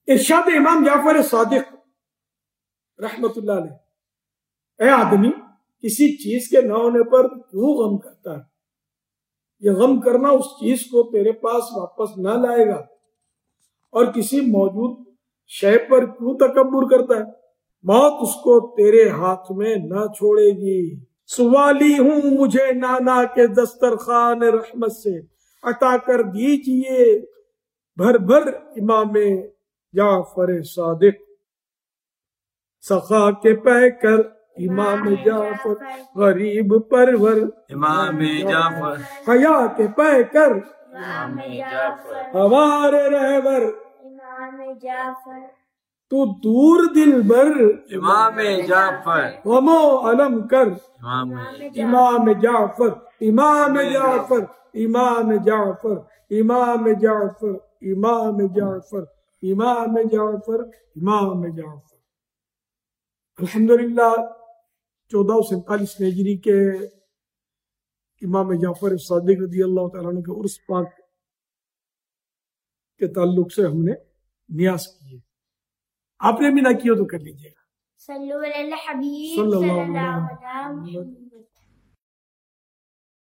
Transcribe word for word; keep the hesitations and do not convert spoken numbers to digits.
ارشاد امام جعفر صادق رحمت اللہ علیہ، اے آدمی کسی چیز کے نہ ہونے پر کیوں غم کرتا ہے؟ یہ غم کرنا اس چیز کو تیرے پاس واپس نہ لائے گا، اور کسی موجود شے پر کیوں تکبر کرتا ہے؟ موت اس کو تیرے ہاتھ میں نہ چھوڑے گی۔ سوالی ہوں مجھے نانا کے دسترخوان رحمت سے، عطا کر دیجئے بھر بھر امام جعفر صادق۔ سخا کے پہ کر امام جعفر غریب پرور، امام جعفر حیا کے پہ کر امام جعفر ہمارے رہبر، امام جعفر تو دور دل بر امام جعفر غم و علم کر، امام امام جعفر امام جعفر امام جعفر امام جعفر امام جعفر امام جعفر امام جعفر۔ الحمدللہ چودہ سو سینتالیس ہجری کے امام جعفر صادق رضی اللہ تعالیٰ عنہ کے عرس پاک کے تعلق سے ہم نے نیاز کی ہے۔ آپ نے بھی نہ کیا تو کر لیجیے گا۔ صلو علی الحبیب صلی صلی اللہ اللہ علیہ علیہ وسلم۔ وسلم۔